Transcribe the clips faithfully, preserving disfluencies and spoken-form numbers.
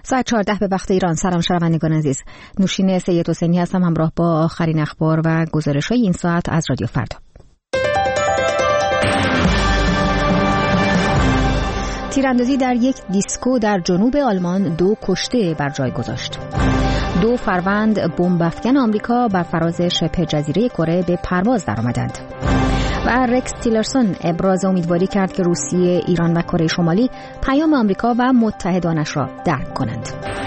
ساعت چهارده به وقت ایران. سلام شنوندگان عزیز، نوشین سید حسینی هستم همراه با آخرین اخبار و گزارش‌های این ساعت از رادیو فردا. تیراندازی در یک دیسکو در جنوب آلمان دو کشته بر جای گذاشت. دو فروند بمب‌افکن آمریکا بر فراز شبه جزیره کره به پرواز درآمدند. و رکس تیلرسون ابراز امیدواری کرد که روسیه، ایران و کره شمالی پیام آمریکا و متحدانش را درک کنند.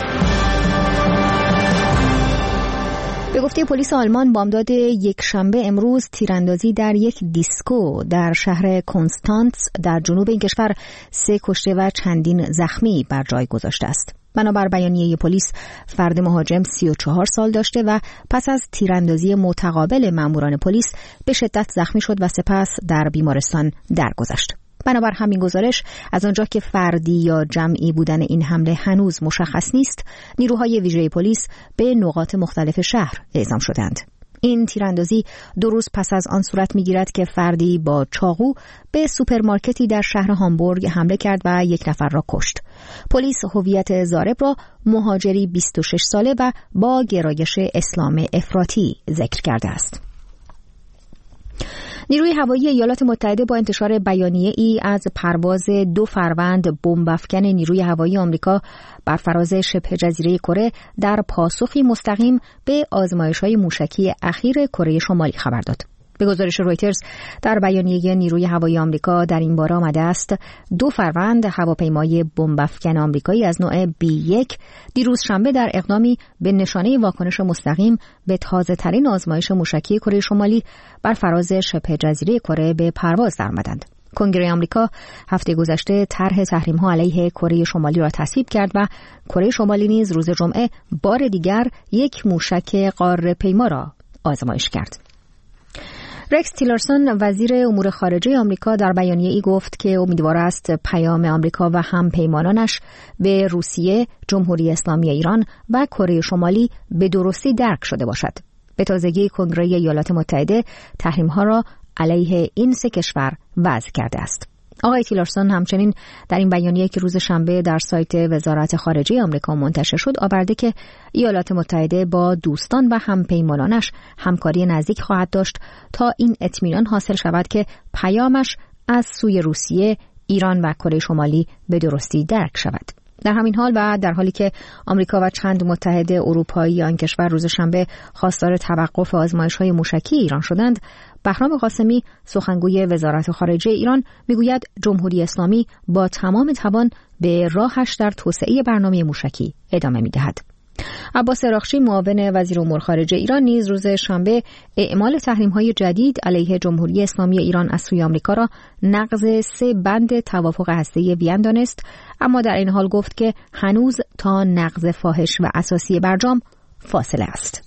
به گفته پلیس آلمان بامداد یک شنبه امروز تیراندازی در یک دیسکو در شهر کنستانتس در جنوب این کشور سه کشته و چندین زخمی بر جای گذاشته است. بنابر بیانیه پلیس فرد مهاجم سی و چهار سال داشته و پس از تیراندازی متقابل ماموران پلیس به شدت زخمی شد و سپس در بیمارستان درگذشت. بنابر همین گزارش از آنجا که فردی یا جمعی بودن این حمله هنوز مشخص نیست، نیروهای ویژه پلیس به نقاط مختلف شهر اعزام شدند. این تیراندازی دو روز پس از آن صورت می‌گیرد که فردی با چاقو به سوپرمارکتی در شهر هامبورگ حمله کرد و یک نفر را کشت. پلیس هویت ضارب را مهاجری بیست و شش ساله و با گرایش اسلام افراطی ذکر کرده است. نیروی هوایی ایالات متحده با انتشار بیانیه‌ای از پرواز دو فروند بمب‌افکن نیروی هوایی آمریکا بر فراز شبه جزیره کره در پاسخی مستقیم به آزمایش‌های موشکی اخیر کره شمالی خبر داد. به گزارش رویترز در بیانیه نیروی هوایی آمریکا در این باره آمده است دو فروند هواپیمای بمب‌افکن آمریکایی از نوع بی یک دیروز شنبه در اقدامی به نشانه واکنش مستقیم به تازه‌ترین آزمایش موشکی کره شمالی بر فراز شبه جزیره کره به پرواز درآمدند. کنگره آمریکا هفته گذشته طرح تحریم‌ها علیه کره شمالی را تصویب کرد و کره شمالی نیز روز جمعه بار دیگر یک موشک قاره‌پیما را آزمایش کرد. رکس تیلرسون وزیر امور خارجه آمریکا در بیانیه‌ای گفت که امیدوار است پیام آمریکا و همپیمانانش به روسیه، جمهوری اسلامی ایران و کره شمالی به درستی درک شده باشد. به تازگی کنگره ایالات متحده تحریم‌ها را علیه این سه کشور وضع کرده است. آقای تیلرسون همچنین در این بیانیه که روز شنبه در سایت وزارت خارجه آمریکا منتشر شد آورده که ایالات متحده با دوستان و همپیمانانش همکاری نزدیک خواهد داشت تا این اطمینان حاصل شود که پیامش از سوی روسیه، ایران و کره شمالی به درستی درک شود. در همین حال و در حالی که آمریکا و چند متحد اروپایی آن کشور روز شنبه خواستار توقف آزمایش‌های موشکی ایران شدند، بهرام قاسمی سخنگوی وزارت خارجه ایران میگوید جمهوری اسلامی با تمام توان به راهش در توسعه برنامه موشکی ادامه می‌دهد. عباس اراغچی معاون وزیر امور خارجه ایران نیز روز شنبه اعمال تحریم‌های جدید علیه جمهوری اسلامی ایران از سوی آمریکا را نقض سه بند توافق هسته‌ای وین دانست، اما در این حال گفت که هنوز تا نقض فاحش و اساسی برجام فاصله است.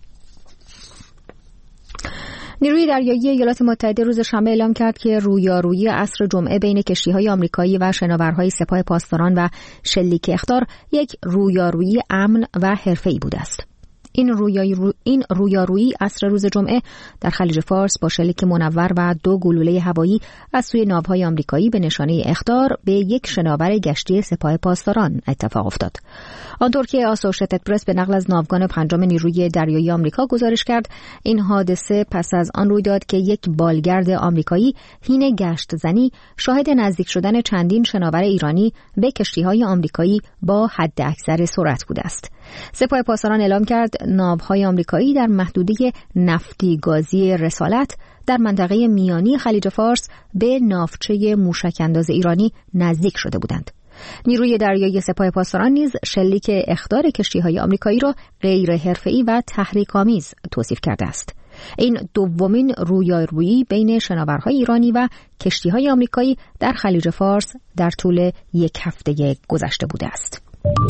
نیروی دریایی ایالات متحده روز شنبه اعلام کرد که رویارویی عصر جمعه بین کشتی‌های آمریکایی و شناورهای سپاه پاسداران و شلیک اخطار یک رویارویی امن و حرفه‌ای بوده است. این رویارویی این رویارویی عصر روز جمعه در خلیج فارس با شلیک منور و دو گلوله هوایی از سوی ناوهای آمریکایی به نشانه اخطار به یک شناور گشتی سپاه پاسداران اتفاق افتاد. آنطور که آسوشیتد پرس به نقل از ناوگان پنجم نیروی دریایی آمریکا گزارش کرد، این حادثه پس از آن روی داد که یک بالگرد آمریکایی حین گشت زنی شاهد نزدیک شدن چندین شناور ایرانی به کشتی‌های آمریکایی با حداکثر سرعت بوده است. سپاه پاسداران اعلام کرد ناوهای آمریکایی در محدوده نفتی گازی رسالت در منطقه میانی خلیج فارس به ناوچه موشک‌انداز ایرانی نزدیک شده بودند. نیروی دریایی سپاه پاسداران نیز شلیک اخطار کشتی‌های آمریکایی را غیر حرفه‌ای و تحریک‌آمیز توصیف کرده است. این دومین رویارویی بین شناورهای ایرانی و کشتی‌های آمریکایی در خلیج فارس در طول یک هفته گذشته بوده است.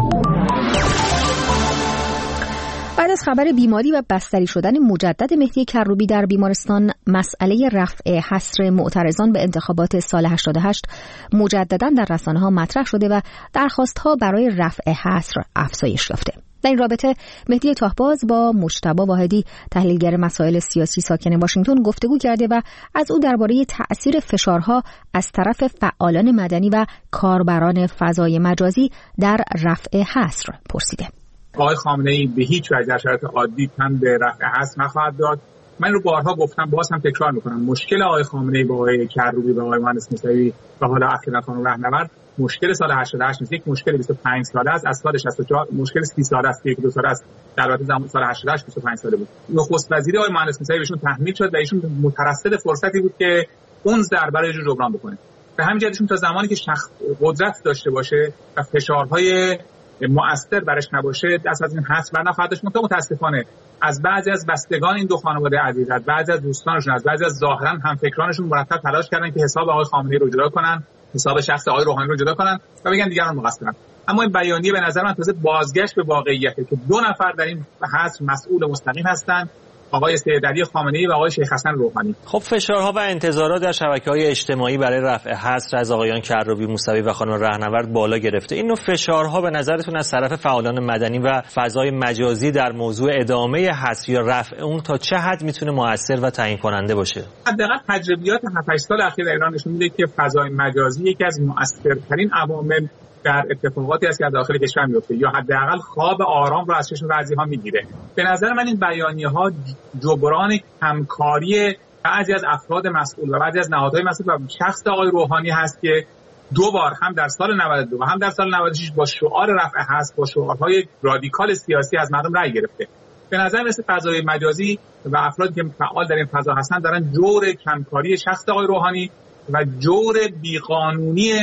بعد از خبر بیماری و بستری شدن مجدد مهدی کروبی در بیمارستان، مسئله رفع حصر معترضان به انتخابات سال هشتاد و هشت مجددا در رسانه‌ها مطرح شده و درخواست‌ها برای رفع حصر افزایش یافته. در این رابطه مهدی تاهباز با مجتبی واحدی تحلیلگر مسائل سیاسی ساکن واشنگتن گفتگو کرده و از او درباره تأثیر فشارها از طرف فعالان مدنی و کاربران فضای مجازی در رفع حصر پرسیده. آقای خامنه‌ای به هیچ وجه در شرایط عادی هم به رفع حصر نخواهد داد. من رو بارها گفتم، باز هم تکرار میکنم، مشکل آقای خامنه‌ای با آقای کروبی و آقای مهندس موسوی و حالا اخیراً خانم رهنورد مشکل سال هشتاد و هشت نیست، یک مشکل بیست و پنج ساله است، از سال شصت و چهار مشکل سی ساله است، یک دو ساله است. در واقع زمان سال هشتاد و هشت بیست و پنج ساله بود. نخست وزیری آقای مهندس موسوی بهشون تحمیل شد و ایشون مترصد فرصتی بود که اون ضربه رو جبران بکنه. به همین جهت تا زمانی که شخص قدرت داشته باشه و فشارهای مؤثر برش نباشه دست از این حصر برنخواهد داشت. متاسفانه از بعضی از بستگان این دو خانواده عزیز، از بعضی از دوستانشون، از بعضی از ظاهرا همفکرانشون مرتب تلاش کردن که حساب آقای خامنه‌ای رو جدا کنن، حساب شخص آقای روحانی رو جدا کنن و بگن دیگران مقصرن. اما این بیانیه به نظر من تازه بازگشت به واقعیته که دو نفر در این حصر مسئول مستقیم هستند، آقای سیدعلی خامنه‌ای و آقای شیخ حسن روحانی. خب فشارها و انتظارات در شبکه‌های اجتماعی برای رفع حصر از آقایان کروبی، موسوی و خانم رهنورد بالا گرفته. این نوع فشارها به نظرتون از طرف فعالان مدنی و فضای مجازی در موضوع ادامه حصر یا رفع اون تا چه حد میتونه مؤثر و تعیین کننده باشه؟ حداقل تجربیات هفت هشت سال اخیر در ایران نشون میده که فضای مجازی یکی از مؤثرترین عوامل در اتفاقاتی است که در داخل کشور میفته یا حداقل خواب آرام رو از چشم بعضی‌ها میگیره. به نظر من این بیانیه‌ها جبران همکاری بعضی از افراد مسئول و بعضی از نهادهای مسئول و شخص آقای روحانی هست که دو بار هم در سال نود و دو و هم در سال نود و شش با شعار رفع حصر با شعارهای رادیکال سیاسی از مردم رأی گرفته. به نظر مثل فضای مجازی و افرادی که فعال در این فضا هستن دارن جور کمکاری شخص آقای روحانی و جور بیقانونی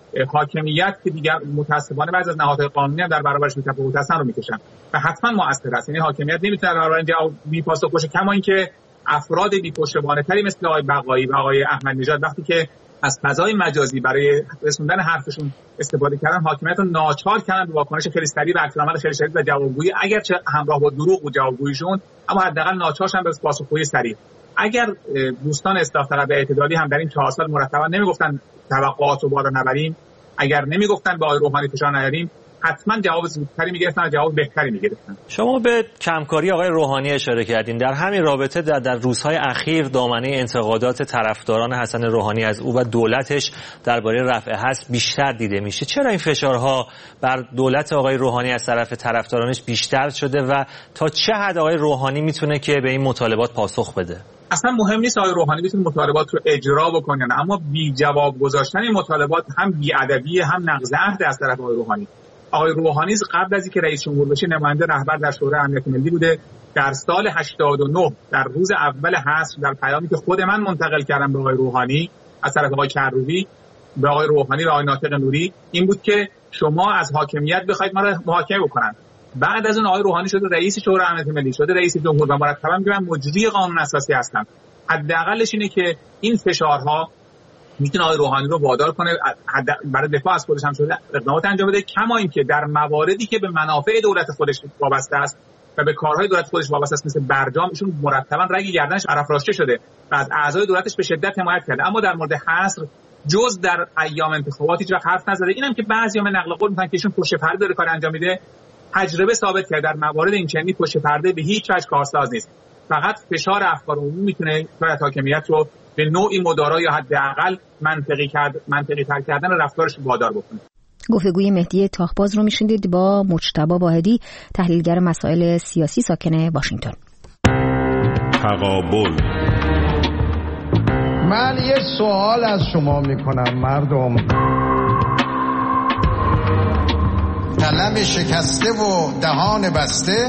حاکمیت که دیگر متاسفانه بعضی از نهادهای قانونی هم در برابرش بی‌تفاوت هستن رو میکشن و حتما مؤثر است. یعنی حاکمیت نمیتونه در برابر اینجا بی‌پاسخ باشه، کما اینکه افراد بی‌پشتوانه‌تری مثل آقای بقایی و آقای احمدی نژاد وقتی که از فضای مجازی برای رسوندن حرفشون استفاده کردن، حاکمیت رو ناچار کردن به واکنش خیلی سریع و عکس‌العمل خیلی شدید و جوابگویی، اگرچه همراه با دروغ بود جوابگوییشون، اما حداقل ناچار شدن به پاسخگویی سریع. اگر دوستان اصلاح طلب اعتدالی هم در این چهار سال مرتبا نمیگفتن توقعات رو بالا نبریم، اگر نمیگفتن به آقای روحانی فشار نیاریم، حتما جواب زودتری میگرفتن و جواب بهتری میگرفتن. شما به کمکاری آقای روحانی اشاره کردین. در همین رابطه در, در روزهای اخیر دامنه انتقادات طرفداران حسن روحانی از او و دولتش درباره رفع حصر بیشتر دیده میشه. چرا این فشارها بر دولت آقای روحانی از طرف طرفدارانش بیشتر شده و تا چه حد آقای روحانی میتونه که به این مطالبات پاسخ بده؟ اصلا مهم نیست آقای روحانی میتونه مطالبات رو اجرا بکنه، اما بی جواب گذاشتن این مطالبات هم بی‌ادبیه هم نقض عهد از طرف آقای روحانی. آقای روحانی قبل از اینکه رئیس جمهور بشه نماینده رهبر در شورای امنیت ملی بوده. در سال هشتاد و نه در روز اول حصر در پیامی که خود من منتقل کردم به آقای روحانی از طرف آقای کروبی به آقای روحانی و آقای ناطق نوری این بود که شما از حاکمیت بخواید ما رو محاکمه بکنن. بعد از اون آقای روحانی شده رئیس شورای امنیت ملی، شده رئیس جمهور و مرتبا میگه من مجری قانون اساسی هستم. حداقلش اینه که این فشارها میتونه آقای روحانی رو وادار کنه برای دفاع از خودش هم شده اقدامات انجام بده، کما اینکه در مواردی که به منافع دولت خودش وابسته است و به کارهای دولت خودش وابسته است مثل برجام، ایشون مرتبا رگ گردنش عرفراشته شده و از اعضای دولتش به شدت حمایت کرده، اما در مورد حصر جز در ایام انتخابات هیچ وقت حرف نزده. اینم که بعضی‌ها نقل قول می‌کنن که ایشون پشت پرده داره کار انجام میده، تجربه ثابت کرده در موارد این چنینی پشت پرده به هیچ وجه کارساز نیست. فقط فشار افکار عمومی میتونه شاید حاکمیت رو به نوعی مدارا یا حداقل منطقی کرد منطقی تر کردن رفتارش وادار بکنه. گفتگوی مهدی تاهباز رو میشنیدید با مجتبی واحدی تحلیلگر مسائل سیاسی ساکن واشنگتن. تقابل. من یه سوال از شما میکنم مردم، قلم شکسته و دهان بسته.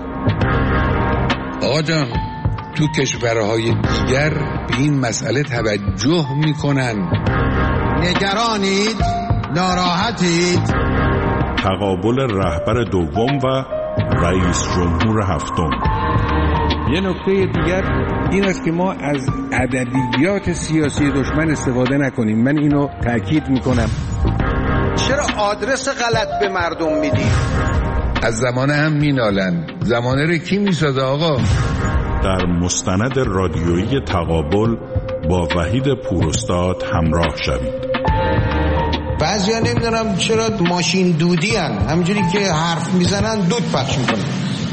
آقا جان تو کشورهای دیگر به این مسئله توجه میکنن. نگرانید؟ ناراحتید؟ تقابل رهبر دوم و رئیس جمهور هفتم. یه نکته دیگر این است که ما از ادبیات سیاسی دشمن استفاده نکنیم. من اینو تاکید میکنم. چرا آدرس غلط به مردم میدی؟ از زمانه هم مینالن. زمانه رو کی میسازه آقا؟ در مستند رادیویی تقابل با وحید پوراستاد همراه شوید. بعضیا نمیدونم چرا ماشین دودی هن، همینجوری که حرف میزنن دود پخش میکنن.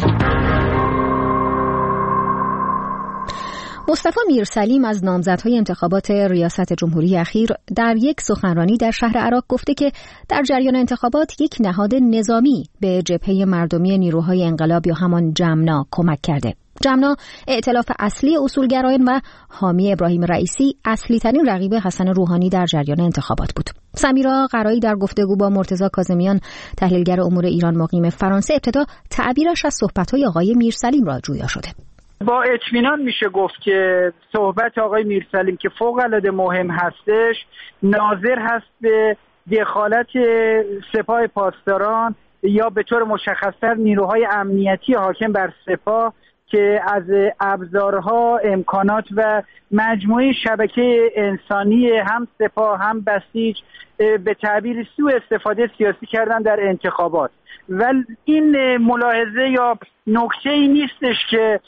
مصطفی میرسلیم از نامزدهای انتخابات ریاست جمهوری اخیر در یک سخنرانی در شهر عراق گفته که در جریان انتخابات یک نهاد نظامی به جبهه مردمی نیروهای انقلاب یا همان جمنا کمک کرده. جمنا ائتلاف اصلی اصولگرایان و حامی ابراهیم رئیسی اصلی ترین رقیب حسن روحانی در جریان انتخابات بود. سمیرا قرایی در گفتگو با مرتضی کاظمیان تحلیلگر امور ایران مقیم فرانسه ابتدا تعبیرش از صحبت‌های آقای میرسلیم را جویا شده. با اطمینان میشه گفت که صحبت آقای میرسلیم که فوق‌العاده مهم هستش ناظر هست به دخالت سپاه پاسداران یا به طور مشخص‌تر نیروهای امنیتی حاکم بر سپاه که از ابزارها، امکانات و مجموعه شبکه انسانی هم سپاه هم بسیج به تعبیر سوء استفاده سیاسی کردن در انتخابات. و این ملاحظه یا نکته‌ای نیستش که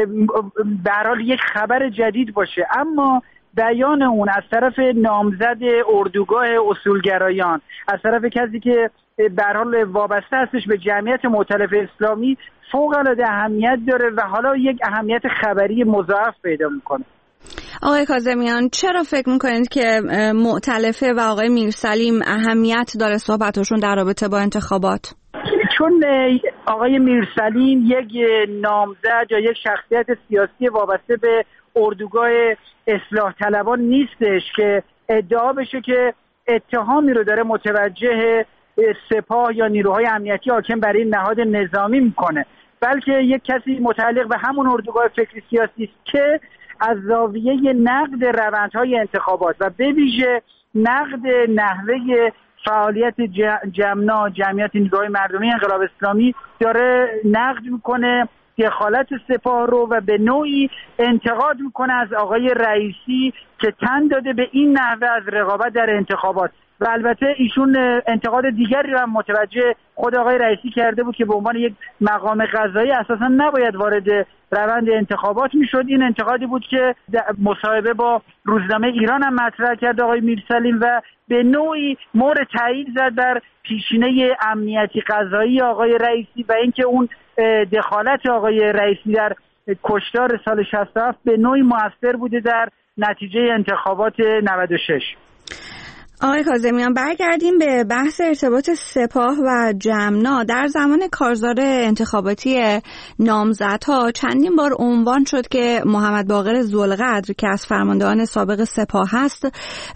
به هر حال یک خبر جدید باشه، اما بیان اون از طرف نامزد اردوگاه اصولگرایان، از طرف کسی که به هر حال وابسته هستش به جمعیت مؤتلف اسلامی، فوق‌العاده اهمیت داره و حالا یک اهمیت خبری مضاعف پیدا میکنه. آقای کاظمیان، چرا فکر میکنید که مؤتلفه و آقای میرسلیم اهمیت داره صحبتشون در رابطه با انتخابات؟ چون آقای میرسلیم یک نامزد یا یک شخصیت سیاسی وابسته به اردوگاه اصلاح طلبان نیستش که ادعا بشه که اتهامی رو داره متوجه سپاه یا نیروهای امنیتی حاکم برای این نهاد نظامی میکنه، بلکه یک کسی متعلق به همون اردوگاه فکری سیاسی است که از زاویه نقد روندهای انتخابات و به ویژه نقد نحوه فعالیت جمنا جمعیت نیروهای مردمی انقلاب اسلامی داره نقد میکنه دخالت سپاه رو و به نوعی انتقاد میکنه از آقای رئیسی که تن داده به این نحوه از رقابت در انتخابات. و البته ایشون انتقاد دیگری رو هم متوجه خود آقای رئیسی کرده بود که به عنوان یک مقام قضایی اساسا نباید وارد روند انتخابات میشد. این انتقادی بود که مصاحبه با روزنامه ایران هم مطرح کرد آقای میرسلیم و به نوعی مهر تایید زد بر پیشینه امنیتی قضایی آقای رئیسی و اینکه اون دخالت آقای رئیسی در کشتار سال شصت و هفت به نوعی مؤثر بوده در نتیجه انتخابات نود و شش. آقای کاظمیان، برگردیم به بحث ارتباط سپاه و جمنا. در زمان کارزار انتخاباتی نامزدها چندین بار عنوان شد که محمد باقر ذوالقدر که از فرماندهان سابق سپاه هست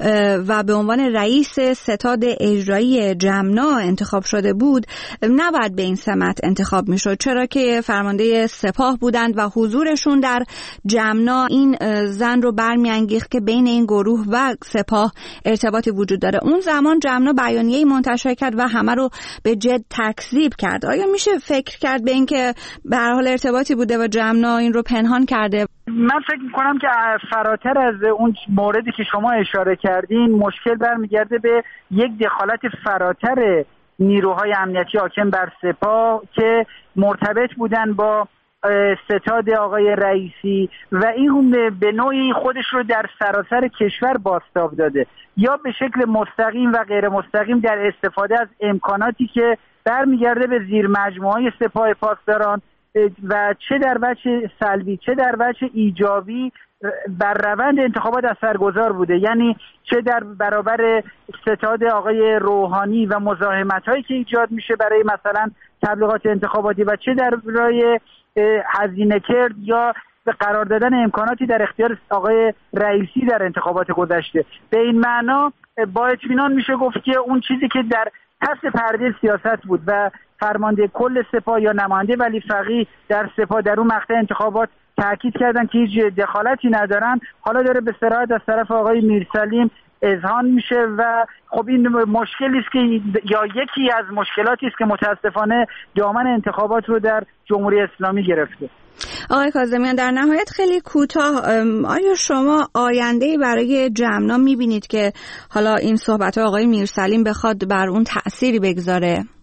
و به عنوان رئیس ستاد اجرایی جمنا انتخاب شده بود نباید به این سمت انتخاب میشد، چرا که فرمانده سپاه بودند و حضورشون در جمنا این زن رو برمیانگیخت که بین این گروه و سپاه ارتباطی وجود داره. اون زمان جمنا بیانیه‌ای منتشر کرد و همه رو به جد تکذیب کرد. آیا میشه فکر کرد به این که به هر حال ارتباطی بوده و جمنا این رو پنهان کرده؟ من فکر میکنم که فراتر از اون موردی که شما اشاره کردین مشکل برمیگرده به یک دخالت فراتر نیروهای امنیتی حاکم بر سپاه که مرتبط بودن با ستاد آقای رئیسی و این به نوعی خودش رو در سراسر کشور بازتاب داده، یا به شکل مستقیم و غیر مستقیم در استفاده از امکاناتی که برمیگرده به زیر مجموعه سپاه پاسداران و چه در وجه سلبی چه در وجه ایجابی بر روند انتخابات اثرگذار بوده. یعنی چه در برابر ستاد آقای روحانی و مزاحمت‌هایی که ایجاد میشه برای مثلا تبلیغات انتخاباتی و چه در برای هزینه کرد یا به قرار دادن امکاناتی در اختیار آقای رئیسی در انتخابات گذشته. به این معنا با اطمینان میشه گفت که اون چیزی که در پس پرده سیاست بود و فرمانده کل سپاه یا نماینده ولی فقیه در سپاه در اون مقطع انتخابات تاکید کردن که هیچ دخالتی ندارن، حالا داره به صراحت از طرف آقای میرسلیم اذعان میشه و خب این مشکلی است که یا یکی از مشکلاتی است که متاسفانه دامن انتخابات رو در جمهوری اسلامی گرفته. آقای کاظمیان، در نهایت خیلی کوتاه، آیا شما آینده‌ای برای جمنا میبینید که حالا این صحبت آقای میرسلیم بخواد بر اون تأثیری بگذاره؟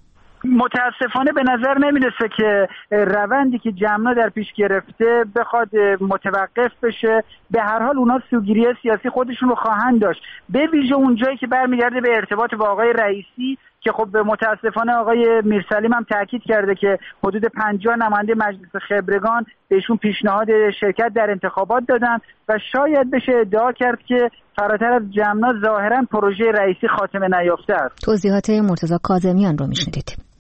متاسفانه به نظر نمیرسه که روندی که جمنا در پیش گرفته بخواد متوقف بشه. به هر حال اونا سوگیری سیاسی خودشون رو خواهند داشت، به ویژه اونجایی که برمیگرده به ارتباط با آقای رئیسی که خب متاسفانه آقای میرسلیم هم تاکید کرده که حدود پنجاه نماینده مجلس خبرگان بهشون پیشنهاد شرکت در انتخابات دادن و شاید بشه ادعا کرد که فراتر از جمنا ظاهرا پروژه رئیسی خاتمه نیافته است. توضیحات مرتضی کاظمیان رو میشنیدید.